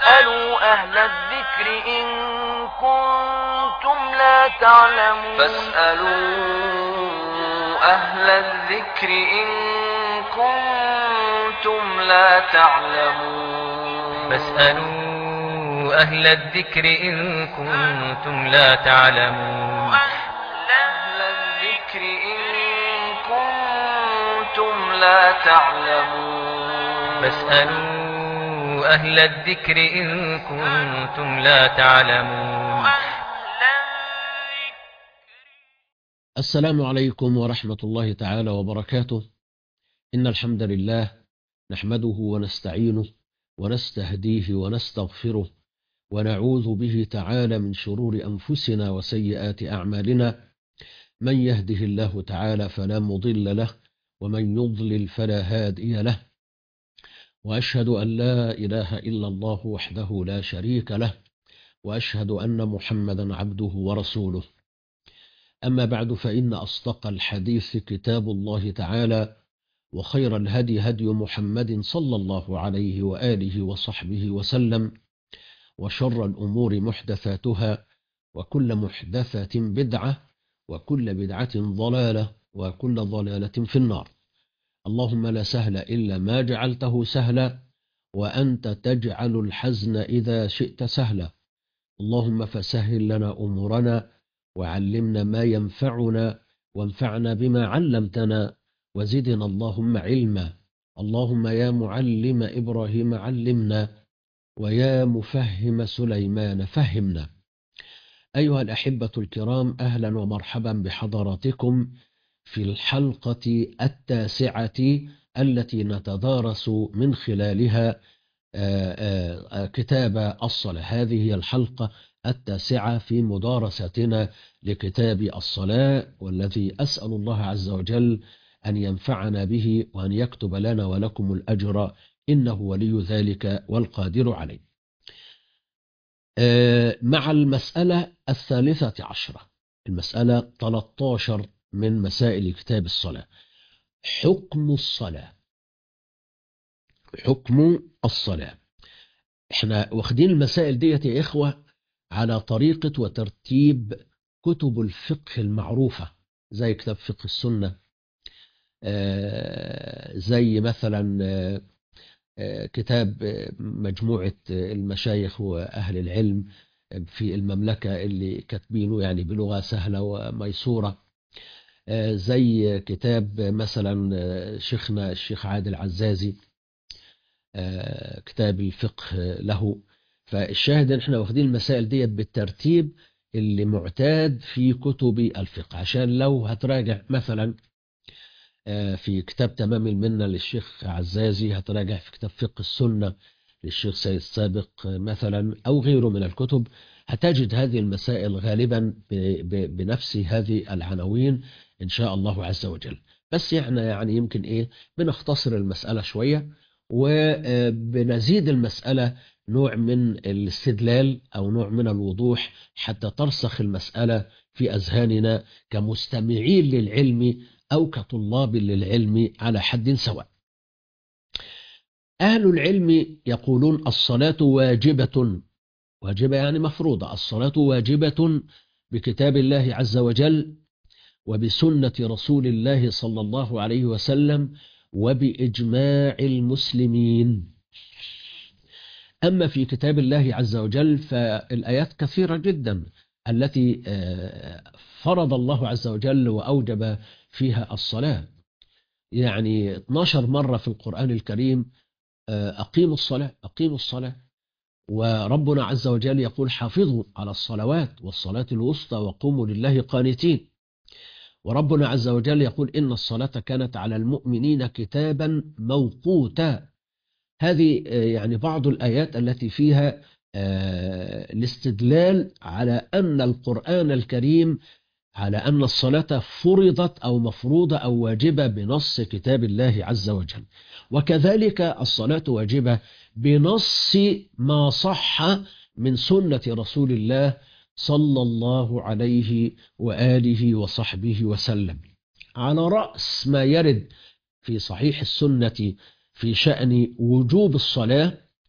فاسألوا أهل الذكر إن كنتم لا تعلمون أهل الذكر إن كنتم لا تعلمون فاسألوا أهل الذكر إن كنتم لا تعلمون أهل الذكر إن كنتم لا تعلمون فاسألوا أهل الذكر إن كنتم لا تعلمون. السلام عليكم ورحمة الله تعالى وبركاته. إن الحمد لله نحمده ونستعينه ونستهديه ونستغفره ونعوذ به تعالى من شرور أنفسنا وسيئات أعمالنا. من يهده الله تعالى فلا مضل له ومن يضلل فلا هادي له، وأشهد أن لا إله إلا الله وحده لا شريك له، وأشهد أن محمدا عبده ورسوله. أما بعد، فإن أصدق الحديث كتاب الله تعالى، وخير الهدي هدي محمد صلى الله عليه وآله وصحبه وسلم، وشر الأمور محدثاتها، وكل محدثة بدعة، وكل بدعة ضلالة، وكل ضلالة في النار. اللهم لا سهل إلا ما جعلته سهلا، وأنت تجعل الحزن إذا شئت سهلا. اللهم فسهل لنا أمورنا، وعلمنا ما ينفعنا، وانفعنا بما علمتنا، وزدنا اللهم علما. اللهم يا معلم إبراهيم علمنا، ويا مفهم سليمان فهمنا. أيها الأحبة الكرام، أهلا ومرحبا بحضراتكم في الحلقة 9 التي نتدارس من خلالها كتاب الصلاة. هذه هي الحلقة 9 في مدارستنا لكتاب الصلاة، والذي أسأل الله عز وجل أن ينفعنا به وأن يكتب لنا ولكم الأجر، إنه ولي ذلك والقادر عليه. مع المسألة 13، المسألة 13 من مسائل كتاب الصلاة. حكم الصلاة. حكم الصلاة. احنا واخدين المسائل ديت يا إخوة على طريقة وترتيب كتب الفقه المعروفة، زي كتاب فقه السنة، زي مثلا كتاب مجموعة المشايخ وأهل العلم في المملكة اللي كاتبينه يعني بلغة سهلة وميسورة، زي كتاب مثلا شيخنا الشيخ عادل عزازي، كتاب الفقه له. فالشاهد ان احنا واخدين المسائل ديت بالترتيب اللي معتاد في كتب الفقه، عشان لو هتراجع مثلا في كتاب تمام المنة للشيخ عزازي، هتراجع في كتاب فقه السنة للشيخ سيد سابق مثلا، أو غيره من الكتب، هتجد هذه المسائل غالبا بنفس هذه العناوين إن شاء الله عز وجل. بس يعني يمكن بنختصر المسألة شوية، وبنزيد المسألة نوع من الاستدلال أو نوع من الوضوح، حتى ترسخ المسألة في أذهاننا كمستمعين للعلم أو كطلاب للعلم على حد سواء. أهل العلم يقولون الصلاة واجبة. واجبة يعني مفروضة. الصلاة واجبة بكتاب الله عز وجل، وبسنة رسول الله صلى الله عليه وسلم، وبإجماع المسلمين. أما في كتاب الله عز وجل فالآيات كثيرة جدا التي فرض الله عز وجل وأوجب فيها الصلاة. يعني 12 مرة في القرآن الكريم أقيموا الصلاة أقيموا الصلاة. وربنا عز وجل يقول حافظوا على الصلوات والصلاة الوسطى وقوموا لله قانتين. وربنا عز وجل يقول إن الصلاة كانت على المؤمنين كتابا موقوتا. هذه يعني بعض الآيات التي فيها الاستدلال على أن القرآن الكريم، على أن الصلاة فرضت أو مفروضة أو واجبة بنص كتاب الله عز وجل. وكذلك الصلاة واجبة بنص ما صح من سنة رسول الله صلى الله عليه وآله وصحبه وسلم. على رأس ما يرد في صحيح السنة في شأن وجوب الصلاة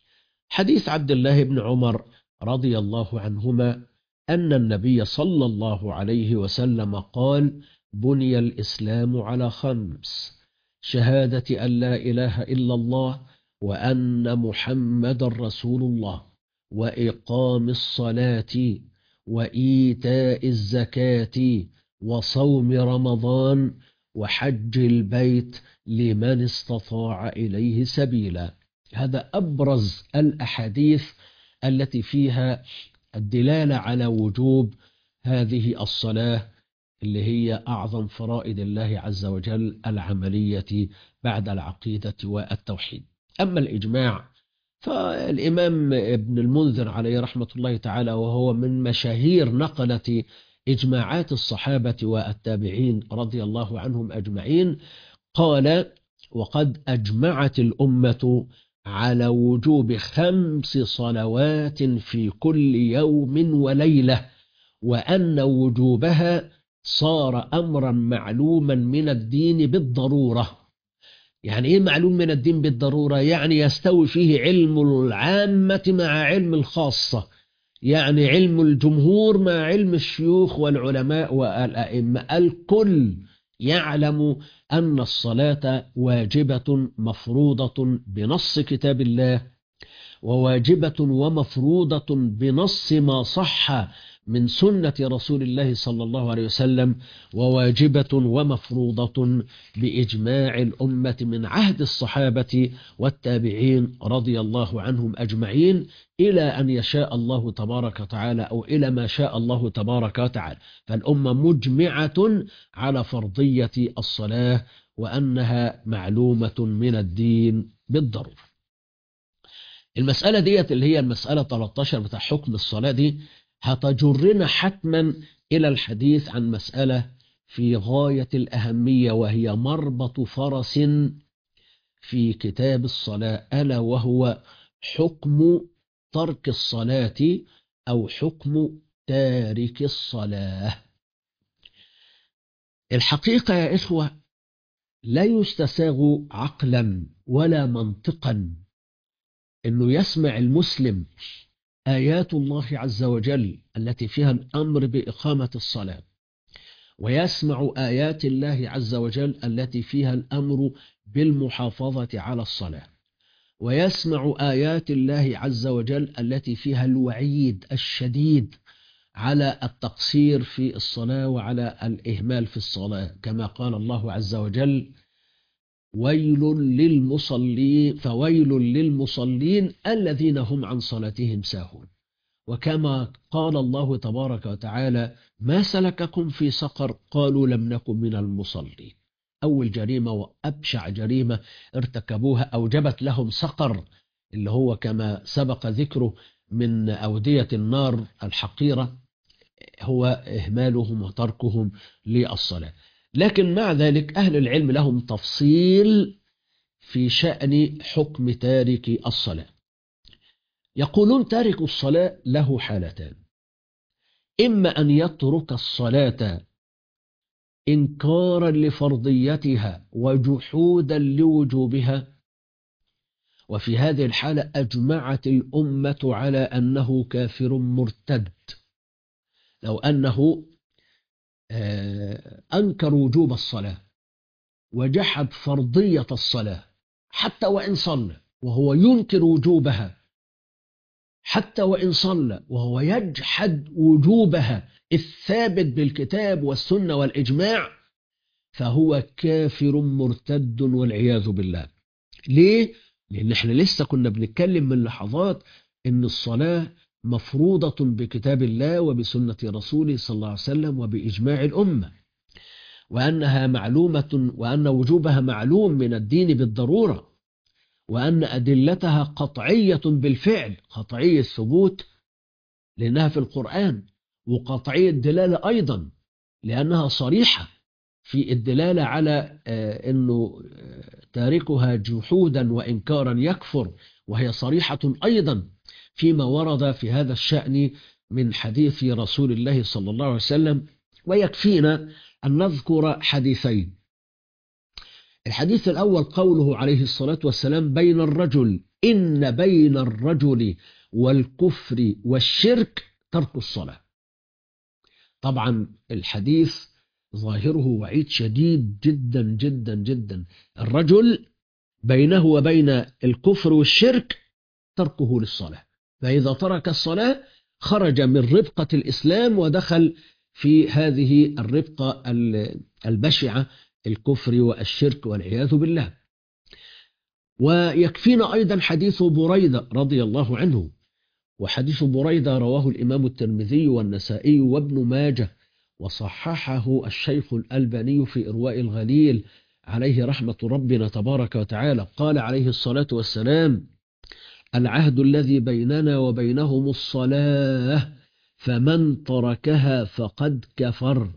حديث عبد الله بن عمر رضي الله عنهما أن النبي صلى الله عليه وسلم قال: بني الإسلام على 5: شهادة أن لا إله إلا الله وأن محمد رسول الله، وإقام الصلاة، وإيتاء الزكاة، وصوم رمضان، وحج البيت لمن استطاع إليه سبيلا. هذا أبرز الأحاديث التي فيها الدلالة على وجوب هذه الصلاة، اللي هي أعظم فرائض الله عز وجل العملية بعد العقيدة والتوحيد. أما الإجماع فالإمام ابن المنذر عليه رحمة الله تعالى، وهو من مشاهير نقلة إجماعات الصحابة والتابعين رضي الله عنهم أجمعين، قال: وقد أجمعت الأمة على وجوب 5 صلوات في كل يوم وليلة، وأن وجوبها صار أمرا معلوما من الدين بالضرورة. يعني إيه معلوم من الدين بالضرورة؟ يعني يستوي فيه علم العامة مع علم الخاصة، يعني علم الجمهور مع علم الشيوخ والعلماء والأئمة. الكل يعلم أن الصلاة واجبة مفروضة بنص كتاب الله، وواجبة ومفروضة بنص ما صح من سنة رسول الله صلى الله عليه وسلم، وواجبة ومفروضة بإجماع الأمة من عهد الصحابة والتابعين رضي الله عنهم أجمعين إلى أن يشاء الله تبارك وتعالى، أو إلى ما شاء الله تبارك وتعالى. فالأمة مجمعة على فرضية الصلاة وأنها معلومة من الدين بالضرورة. المسألة ديت اللي هي المسألة 13 بتاع حكم الصلاة دي هتجرنا حتما إلى الحديث عن مسألة في غاية الأهمية، وهي مربط فرس في كتاب الصلاة، ألا وهو حكم ترك الصلاة أو حكم تارك الصلاة. الحقيقة يا إخوة لا يستساغ عقلا ولا منطقا أنه يسمع المسلم آيات الله عز وجل التي فيها الأمر بإقامة الصلاة، ويسمع آيات الله عز وجل التي فيها الأمر بالمحافظة على الصلاة، ويسمع آيات الله عز وجل التي فيها الوعيد الشديد على التقصير في الصلاة وعلى الإهمال في الصلاة، كما قال الله عز وجل: ويل للمصلين، فويل للمصلين الذين هم عن صلاتهم ساهون. وكما قال الله تبارك وتعالى: ما سلككم في سقر؟ قالوا لم نكن من المصلين. أول جريمة وأبشع جريمة ارتكبوها أوجبت لهم سقر، اللي هو كما سبق ذكره من أودية النار الحقيرة، هو إهمالهم وتركهم للصلاة. لكن مع ذلك أهل العلم لهم تفصيل في شأن حكم تارك الصلاة. يقولون تارك الصلاة له حالتان: إما أن يترك الصلاة إنكارا لفرضيتها وجحودا لوجوبها، وفي هذه الحالة أجمعت الأمة على أنه كافر مرتد، لو أنه أنكر وجوب الصلاة وجحد فرضية الصلاة، حتى وإن صلى وهو ينكر وجوبها، حتى وإن صلى وهو يجحد وجوبها الثابت بالكتاب والسنة والإجماع، فهو كافر مرتد والعياذ بالله. ليه؟ لأن احنا لسه كنا بنتكلم من لحظات إن الصلاة مفروضة بكتاب الله وبسنة رسوله صلى الله عليه وسلم وبإجماع الأمة، وأنها معلومة، وأن وجوبها معلوم من الدين بالضرورة، وأن أدلتها قطعية بالفعل، قطعية الثبوت لأنها في القرآن، وقطعية الدلالة أيضا لأنها صريحة في الدلالة على أنه تاركها جحودا وإنكارا يكفر، وهي صريحة أيضا فيما ورد في هذا الشأن من حديث رسول الله صلى الله عليه وسلم. ويكفينا أن نذكر حديثين. الحديث الأول قوله عليه الصلاة والسلام: إن بين الرجل والكفر والشرك ترك الصلاة. طبعا الحديث ظاهره وعيد شديد جدا جدا جدا. الرجل بينه وبين الكفر والشرك تركه للصلاة، فإذا ترك الصلاة خرج من ربقة الإسلام ودخل في هذه الربقة البشعة، الكفر والشرك والعياذ بالله. ويكفينا أيضا حديث بريدة رضي الله عنه، وحديث بريدة رواه الإمام الترمذي والنسائي وابن ماجه، وصححه الشيخ الألباني في إرواء الغليل عليه رحمة ربنا تبارك وتعالى. قال عليه الصلاة والسلام: العهد الذي بيننا وبينهم الصلاة، فمن تركها فقد كفر.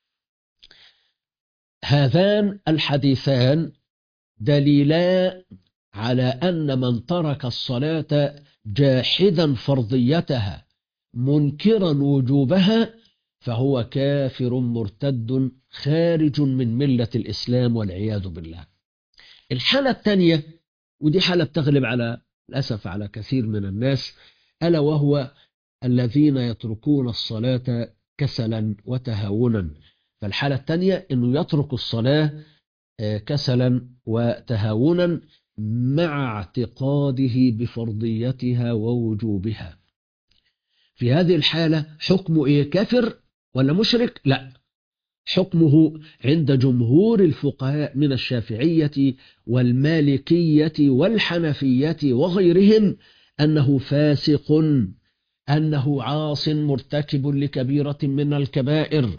هذان الحديثان دليلان على أن من ترك الصلاة جاحدا فرضيتها منكرا وجوبها فهو كافر مرتد خارج من ملة الإسلام والعياذ بالله. الحالة الثانية، ودي حالة بتغلب على الأسف على كثير من الناس، ألا وهو الذين يتركون الصلاة كسلا وتهاونا. فالحالة الثانية أنه يترك الصلاة كسلا وتهاونا مع اعتقاده بفرضيتها ووجوبها. في هذه الحالة حكمه إيه؟ كافر ولا مشرك؟ لا، حكمه عند جمهور الفقهاء من الشافعية والمالكية والحنفية وغيرهم أنه فاسق، أنه عاص مرتكب لكبيرة من الكبائر،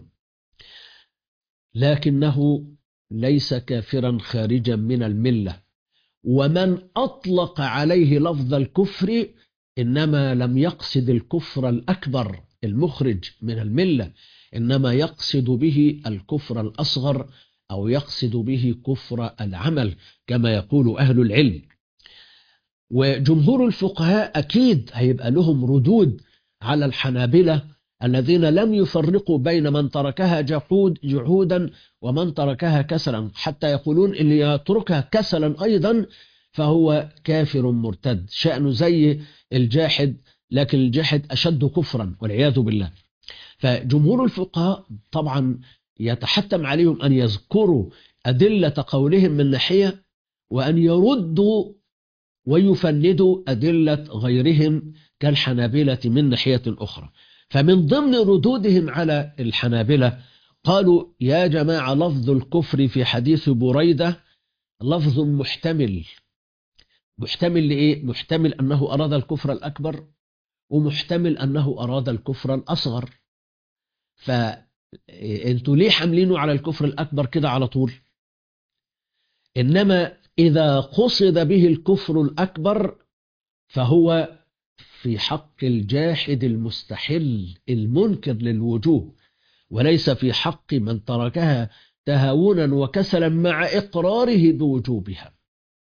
لكنه ليس كافرا خارجا من الملة. ومن أطلق عليه لفظ الكفر إنما لم يقصد الكفر الأكبر المخرج من الملة، إنما يقصد به الكفر الأصغر، أو يقصد به كفر العمل كما يقول أهل العلم. وجمهور الفقهاء أكيد هيبقى لهم ردود على الحنابلة الذين لم يفرقوا بين من تركها جحودا ومن تركها كسلا، حتى يقولون اللي يتركها كسلا أيضا فهو كافر مرتد، شأنه زي الجاحد، لكن الجاحد أشد كفرا والعياذ بالله. فجمهور الفقهاء طبعا يتحتم عليهم أن يذكروا أدلة قولهم من ناحية، وأن يردوا ويفندوا أدلة غيرهم كالحنابلة من ناحية أخرى. فمن ضمن ردودهم على الحنابلة قالوا: يا جماعة، لفظ الكفر في حديث بريدة لفظ محتمل. محتمل لإيه؟ محتمل أنه أراد الكفر الأكبر، ومحتمل أنه أراد الكفر الأصغر. فأنتوا ليه حملينه على الكفر الأكبر كده على طول؟ إنما إذا قصد به الكفر الأكبر فهو في حق الجاحد المستحل المنكر للوجوب، وليس في حق من تركها تهاونا وكسلا مع إقراره بوجوبها.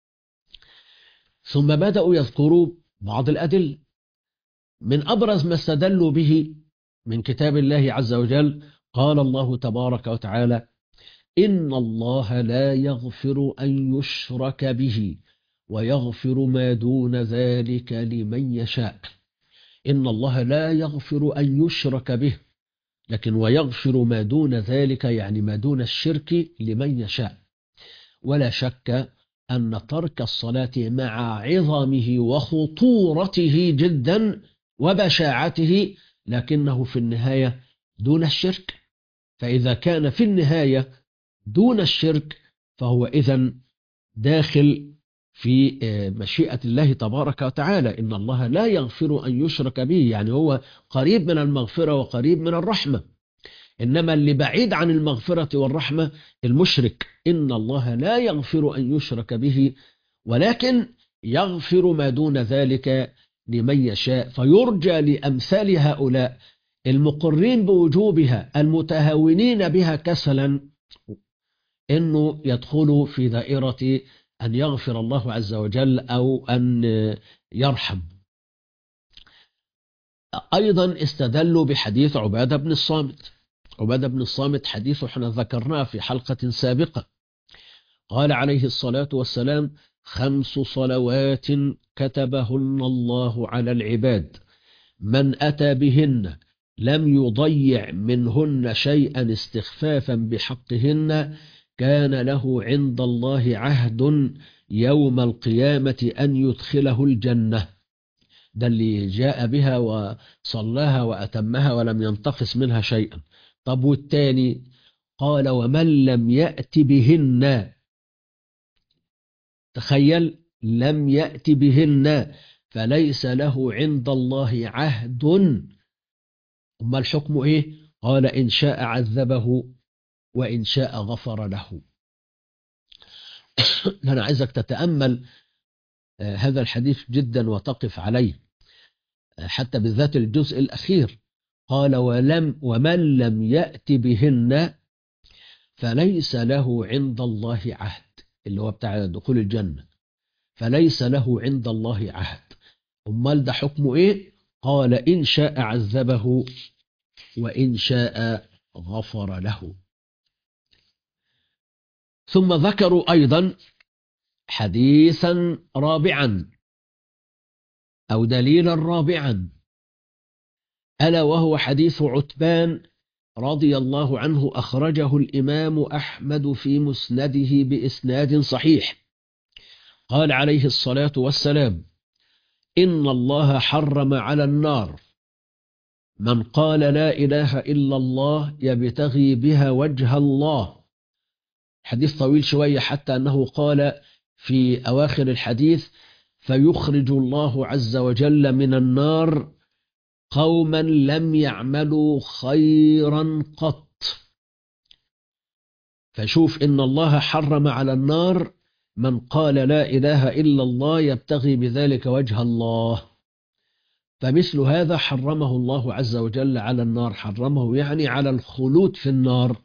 ثم بدأوا يذكروا بعض الأدلة. من أبرز ما استدلوا به من كتاب الله عز وجل قال الله تبارك وتعالى: إن الله لا يغفر أن يشرك به ويغفر ما دون ذلك لمن يشاء. إن الله لا يغفر أن يشرك به، لكن ويغفر ما دون ذلك يعني ما دون الشرك لمن يشاء. ولا شك أن ترك الصلاة مع عظمه وخطورته جدا وبشاعته لكنه في النهاية دون الشرك. فإذا كان في النهاية دون الشرك فهو إذن داخل في مشيئة الله تبارك وتعالى. إن الله لا يغفر أن يشرك به، يعني هو قريب من المغفرة وقريب من الرحمة. إنما اللي بعيد عن المغفرة والرحمة المشرك. إن الله لا يغفر أن يشرك به ولكن يغفر ما دون ذلك لمن يشاء. فيرجى لأمثال هؤلاء المقرين بوجوبها المتهاونين بها كسلا إنه يدخلوا في دائرة أن يغفر الله عز وجل أو أن يرحم. أيضا استدلوا بحديث عبادة بن الصامت. عبادة بن الصامت حديثه احنا ذكرناه في حلقة سابقة، قال عليه الصلاة والسلام: 5 صلوات كتبهن الله على العباد، من أتى بهن لم يضيع منهن شيئا استخفافا بحقهن كان له عند الله عهد يوم القيامة أن يدخله الجنة. ده اللي جاء بها وصلاها وأتمها ولم ينتقص منها شيئا. طب والتاني؟ قال: ومن لم يأت بهن، تخيل، لم يأت بهن فليس له عند الله عهد. أما الحكم إيه؟ قال: إن شاء عذبه وإن شاء غفر له. أنا عايزك تتأمل هذا الحديث جدا وتقف عليه، حتى بالذات الجزء الأخير. قال: ومن لم يأت بهن فليس له عند الله عهد، اللي هو بتاع دخول الجنة، فليس له عند الله عهد. أمال ده حكمه إيه؟ قال: إن شاء عذبه وإن شاء غفر له. ثم ذكروا أيضا حديثا رابعا أو دليلا رابعا، ألا وهو حديث عتبان رضي الله عنه، أخرجه الإمام أحمد في مسنده بإسناد صحيح. قال عليه الصلاة والسلام: إن الله حرم على النار من قال لا إله إلا الله يبتغي بها وجه الله. حديث طويل شوية، حتى أنه قال في أواخر الحديث: فيخرج الله عز وجل من النار قوما لم يعملوا خيرا قط. فشوف، إن الله حرم على النار من قال لا إله إلا الله يبتغي بذلك وجه الله. فمثل هذا حرمه الله عز وجل على النار، حرمه يعني على الخلود في النار.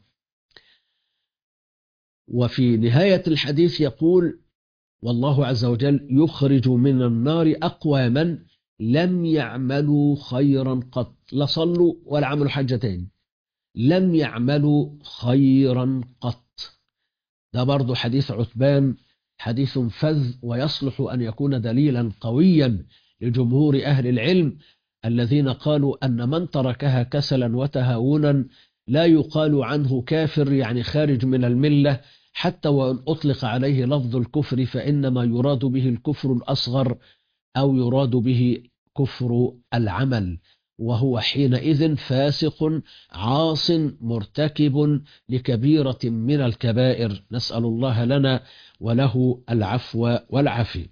وفي نهاية الحديث يقول: والله عز وجل يخرج من النار أقواما لم يعملوا خيرا قط، لا صلوا ولا عملوا حاجة تاني، لم يعملوا خيرا قط. ده برضو حديث عتبان حديث فذ، ويصلح أن يكون دليلا قويا لجمهور أهل العلم الذين قالوا أن من تركها كسلا وتهاونا لا يقال عنه كافر، يعني خارج من الملة، حتى وإن أطلق عليه لفظ الكفر فإنما يراد به الكفر الأصغر أو يراد به كفر العمل، وهو حينئذ فاسق عاص مرتكب لكبيرة من الكبائر، نسأل الله لنا وله العفو والعافية.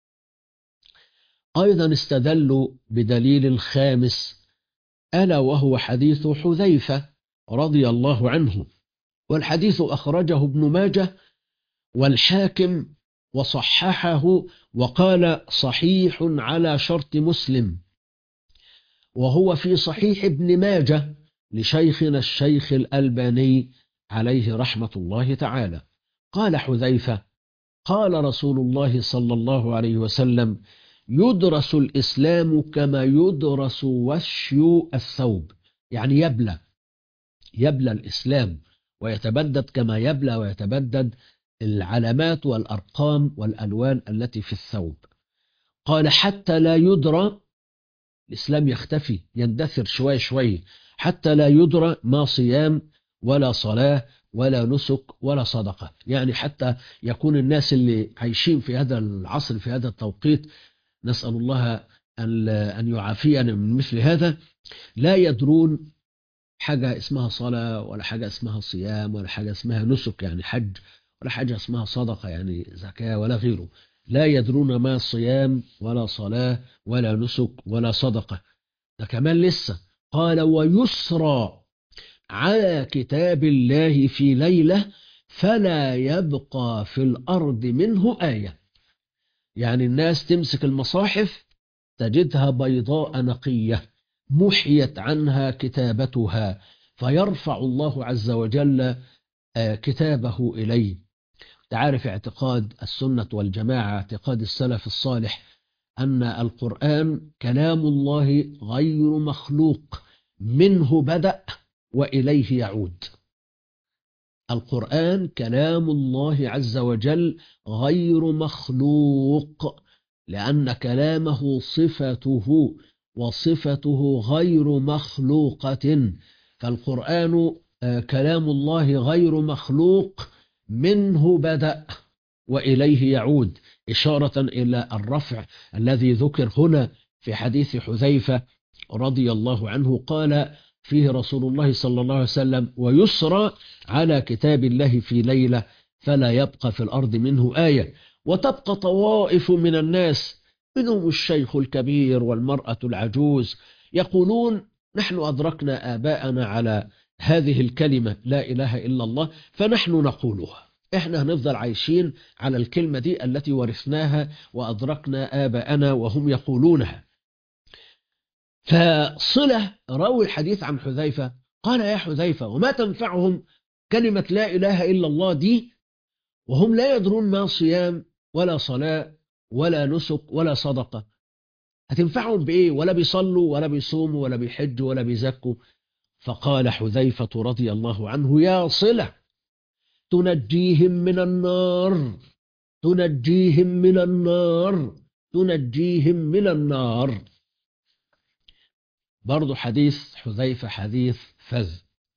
أيضا استدلوا بدليل خامس، ألا وهو حديث حذيفة رضي الله عنه، والحديث أخرجه ابن ماجه والحاكم وصححه وقال: صحيح على شرط مسلم، وهو في صحيح ابن ماجه لشيخنا الشيخ الألباني عليه رحمة الله تعالى. قال حذيفة: قال رسول الله صلى الله عليه وسلم: يدرس الإسلام كما يدرس وشي الثوب، يعني يبلى الإسلام ويتبدد كما يبلى ويتبدد العلامات والأرقام والألوان التي في الثوب. قال: حتى لا يدرى، الإسلام يختفي يندثر شوي شوي، حتى لا يدرى ما صيام ولا صلاة ولا نسك ولا صدقة، يعني حتى يكون الناس اللي عايشين في هذا العصر في هذا التوقيت، نسأل الله أن يعافينا من مثل هذا، لا يدرون حاجة اسمها صلاة ولا حاجة اسمها صيام ولا حاجة اسمها نسك يعني حج، ولا حاجة اسمها صدقة يعني زكاة ولا غيره. لا يدرون ما صيام ولا صلاة ولا نسك ولا صدقة. ده كمان لسه قال: ويسرى على كتاب الله في ليلة فلا يبقى في الأرض منه آية، يعني الناس تمسك المصاحف تجدها بيضاء نقية محيت عنها كتابتها، فيرفع الله عز وجل كتابه إليه. تعرف اعتقاد السنة والجماعة، اعتقاد السلف الصالح، أن القرآن كلام الله غير مخلوق، منه بدأ وإليه يعود. القرآن كلام الله عز وجل غير مخلوق، لأن كلامه صفته، وصفته غير مخلوقة. فالقرآن كلام الله غير مخلوق، منه بدأ وإليه يعود، إشارة إلى الرفع الذي ذكر هنا في حديث حذيفة رضي الله عنه. قال فيه رسول الله صلى الله عليه وسلم: ويسرى على كتاب الله في ليلة فلا يبقى في الأرض منه آية. وتبقى طوائف من الناس، منهم الشيخ الكبير والمرأة العجوز، يقولون: نحن أدركنا آباءنا على هذه الكلمة لا إله إلا الله، فنحن نقولها. احنا هنفضل عايشين على الكلمة دي التي ورثناها وأدركنا آباءنا وهم يقولونها. فصلة راوي الحديث عن حذيفة قال: يا حذيفة، وما تنفعهم كلمة لا إله إلا الله دي وهم لا يدرون ما صيام ولا صلاة ولا نسك ولا صدقة؟ هتنفعهم بإيه؟ ولا بيصلوا ولا بيصوموا ولا بيحجوا ولا بيزكوا. فقال حذيفة رضي الله عنه: يا صلة، تنجيهم من النار، تنجيهم من النار، تنجيهم من النار. برضو حديث حذيفة حديث فذ.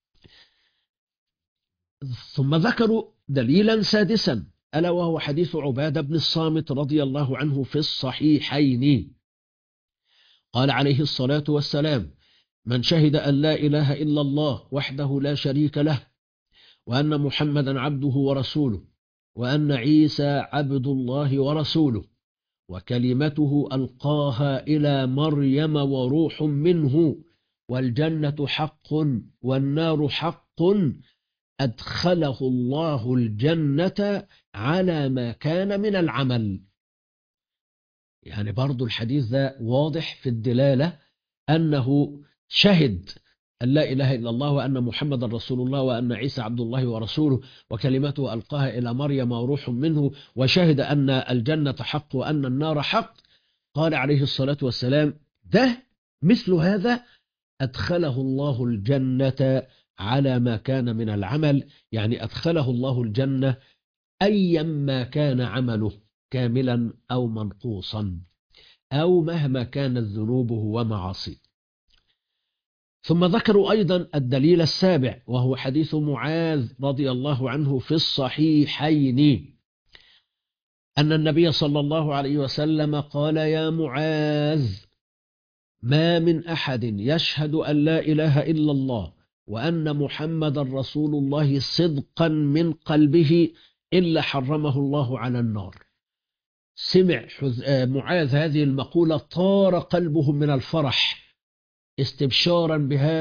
ثم ذكروا دليلا سادسا، ألا وهو حديث عبادة بن الصامت رضي الله عنه في الصحيحين. قال عليه الصلاة والسلام: من شهد أن لا إله إلا الله وحده لا شريك له، وأن محمدا عبده ورسوله، وأن عيسى عبد الله ورسوله، وكلمته ألقاها إلى مريم وروح منه، والجنة حق والنار حق، أدخله الله الجنة على ما كان من العمل. يعني برضو الحديث ده واضح في الدلالة أنه شهد أن لا إله إلا الله وأن محمد رسول الله وأن عيسى عبد الله ورسوله وكلمته ألقاها إلى مريم وروح منه، وشهد أن الجنة حق وأن النار حق. قال عليه الصلاة والسلام: ده مثل هذا أدخله الله الجنة على ما كان من العمل، يعني أدخله الله الجنة أيما كان عمله، كاملا أو منقوصا، أو مهما كانت ذنوبه ومعاصيه. ثم ذكروا أيضا الدليل السابع، وهو حديث معاذ رضي الله عنه في الصحيحين، أن النبي صلى الله عليه وسلم قال: يا معاذ، ما من أحد يشهد أن لا إله إلا الله وأن محمد رسول الله صدقا من قلبه إلا حرمه الله على النار. سمع معاذ هذه المقولة طار قلبه من الفرح استبشارا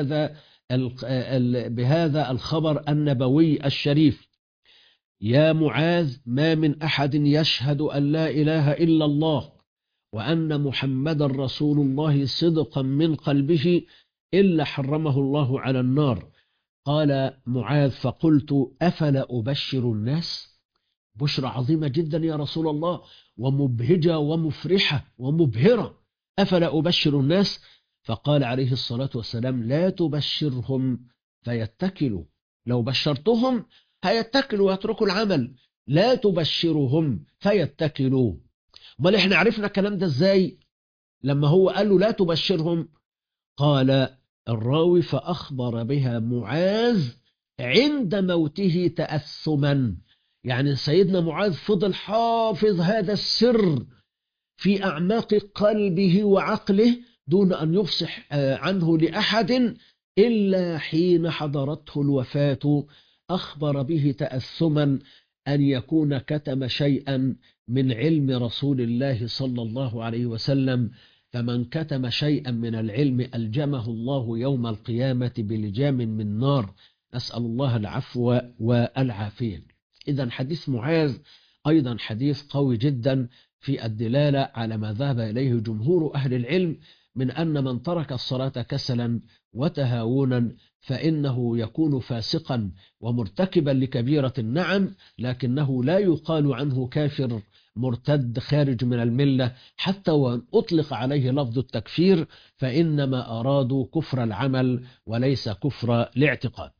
بهذا الخبر النبوي الشريف. يا معاذ، ما من أحد يشهد أن لا إله إلا الله وأن محمد رسول الله صدقا من قلبه إلا حرمه الله على النار. قال معاذ: فقلت: أفلا أبشر الناس؟ بشرى عظيمة جدا يا رسول الله، ومبهجة ومفرحة ومبهرة، أفلا أبشر الناس؟ فقال عليه الصلاة والسلام: لا تبشرهم فيتكلوا، لو بشرتهم هيتكلوا ويتركوا العمل، لا تبشرهم فيتكلوا. بل احنا عرفنا الكلام ده ازاي؟ لما هو قال له لا تبشرهم، قال الراوي: فأخبر بها معاذ عند موته تأثما. يعني سيدنا معاذ فضل حافظ هذا السر في أعماق قلبه وعقله دون أن يفصح عنه لأحد إلا حين حضرته الوفاة أخبر به تأثما أن يكون كتم شيئا من علم رسول الله صلى الله عليه وسلم. فمن كتم شيئا من العلم ألجمه الله يوم القيامة بلجام من نار، أسأل الله العفو والعافية. إذن حديث معاذ أيضا حديث قوي جدا في الدلالة على ما ذهب إليه جمهور أهل العلم من أن من ترك الصلاة كسلا وتهاونا فإنه يكون فاسقا ومرتكبا لكبيرة، النعم، لكنه لا يقال عنه كافر مرتد خارج من الملة، حتى وأن أطلق عليه لفظ التكفير فإنما أرادوا كفر العمل وليس كفر الاعتقاد.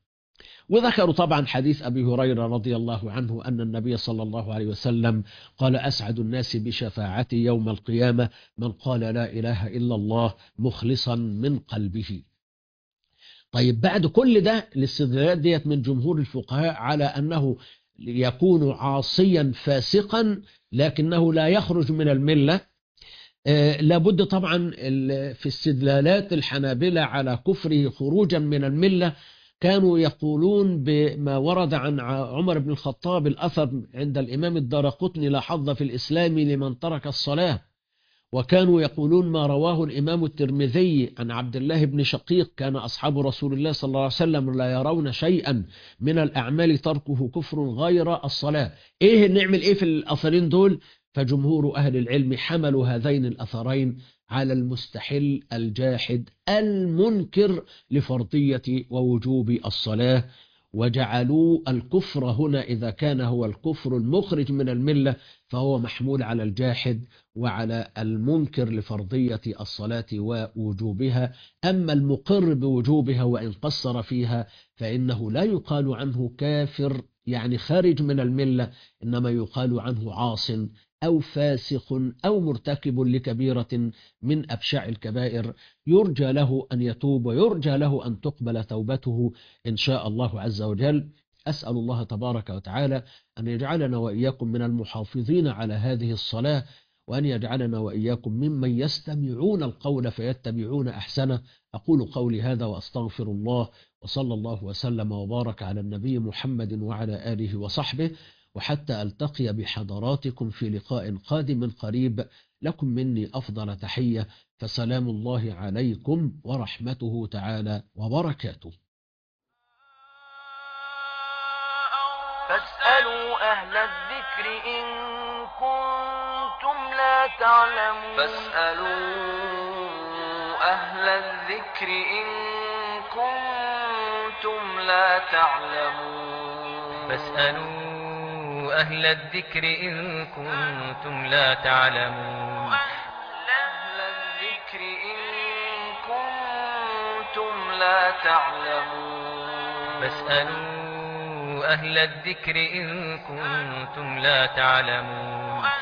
وذكروا طبعا حديث أبي هريرة رضي الله عنه أن النبي صلى الله عليه وسلم قال: أسعد الناس بشفاعتي يوم القيامة من قال لا إله إلا الله مخلصا من قلبه. طيب بعد كل ده الاستدلالات ديت من جمهور الفقهاء على أنه يكون عاصيا فاسقا لكنه لا يخرج من الملة. لابد طبعا في استدلالات الحنابلة على كفره خروجا من الملة كانوا يقولون بما ورد عن عمر بن الخطاب الأثر عند الإمام الدارقطني: لا حظ في الإسلام لمن ترك الصلاة. وكانوا يقولون ما رواه الإمام الترمذي عن عبد الله بن شقيق: كان أصحاب رسول الله صلى الله عليه وسلم لا يرون شيئا من الأعمال تركه كفر غير الصلاة. نعمل إيه في الأثرين دول؟ فجمهور أهل العلم حملوا هذين الأثرين على المستحل الجاحد المنكر لفرضية ووجوب الصلاة، وجعلوا الكفر هنا إذا كان هو الكفر المخرج من الملة فهو محمول على الجاحد وعلى المنكر لفرضية الصلاة ووجوبها. أما المقر بوجوبها وإن قصر فيها فإنه لا يقال عنه كافر يعني خارج من الملة، إنما يقال عنه عاص أو فاسق أو مرتكب لكبيرة من أبشع الكبائر، يرجى له أن يتوب ويرجى له أن تقبل توبته إن شاء الله عز وجل. أسأل الله تبارك وتعالى أن يجعلنا وإياكم من المحافظين على هذه الصلاة، وأن يجعلنا وإياكم ممن يستمعون القول فيتبعون أحسنه. أقول قولي هذا وأستغفر الله، وصلى الله وسلم وبارك على النبي محمد وعلى آله وصحبه، وحتى ألتقي بحضراتكم في لقاء قادم قريب، لكم مني أفضل تحية، فسلام الله عليكم ورحمته تعالى وبركاته. فاسألوا أهل الذكر إن كنتم لا تعلمون. فاسألوا أهل الذكر إن كنتم لا تعلمون. فاسألوا أهل الذكر إن كنتم لا تعلمون. أهل الذكر إن كنتم لا تعلمون. فاسألوا أهل الذكر إن كنتم لا تعلمون.